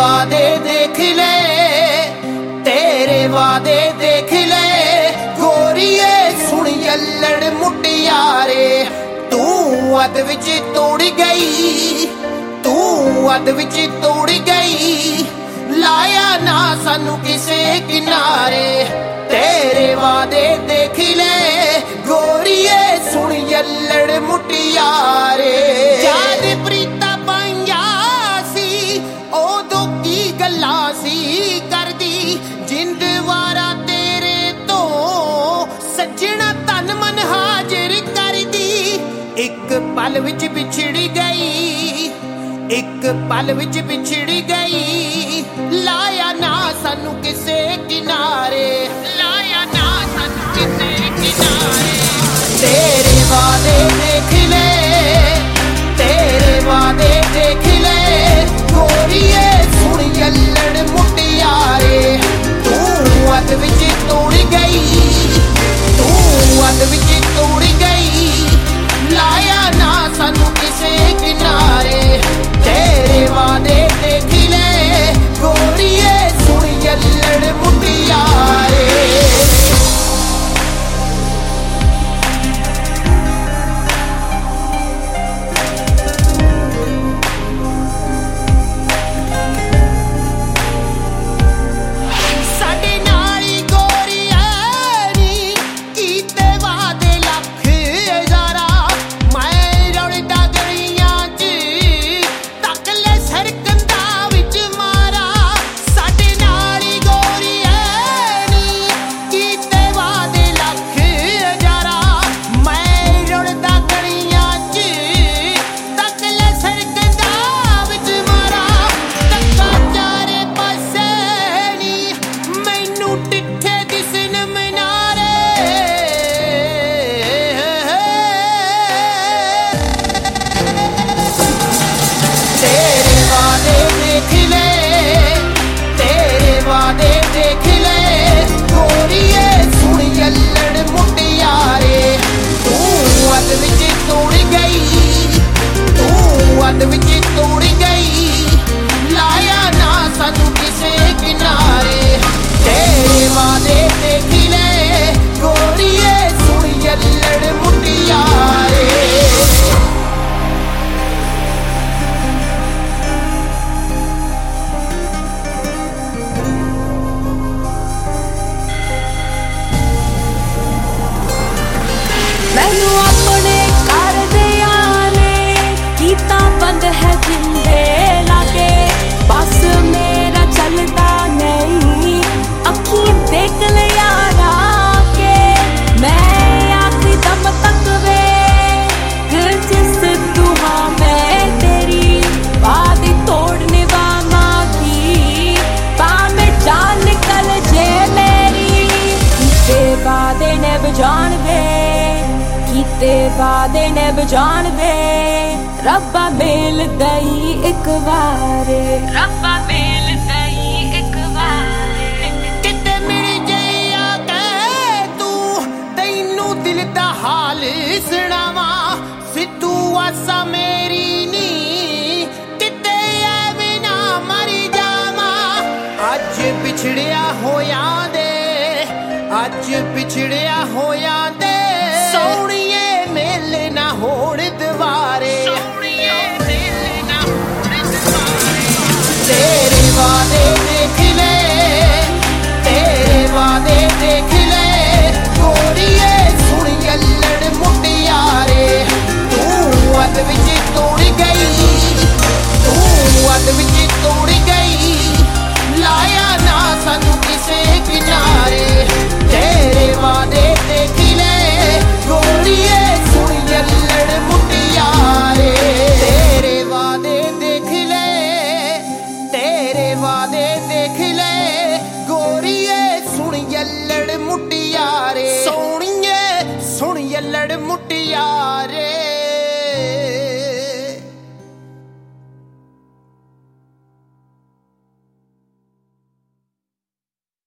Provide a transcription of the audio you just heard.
वादे देख ले, तेरे वादे देख ले गोरीए सुन यल्लड़ मुटियारे। तू अद विच तोड़ गई, तू अद विच तोड़ गई, लाया ना सानू किसे किनारे। तेरे वादे देख ले गोरीए सुन यल्लड़ मुटियारे। याद प्रीता पाइया सी ओदों की गल्लां सी करदी, जिंद वारा तेरे तो सजना तन मन हाजिर करदी। एक पल विच बिछड़ गई, एक पल विच बिछड़ गई, लाया ना सानू किसे किनारे, लाया ना सानू किसे किनारे। तेरे वादे देख ले, तेरे वादे देख ले गोरीए सुन यल्लड़ मुटियारे। तू अद विच तोड़ गई, तू अद विच तोड़ गई, लाया ना सानू किसे किनारे। तेरे वादे देख ले गोरीए सुन यल्लड़ मुटियारे। मैनू अपने घर दिया ने कीता बंद है जिंदे लागे, बस मेरा चलता नहीं अखी देख लिया के। मैं आखिरी दम तक वे जिस दुआ मैं तेरी वादी तोड़ने वाला की, में जान निकल जे मेरी। ते वादे ने बजान दे, कीते वादे ने बजान दे, रब्बा मेल दई एक वारे, रब्बा मेल दई एक वारे। किते मिल जाया के तू तैनू दिल दा हाल सुनावा, सिद्धू आसा मेरी नी किते ऐ ना मरी जावा। अज बिछड़िया होया दे, अज बिछड़िया होया दे,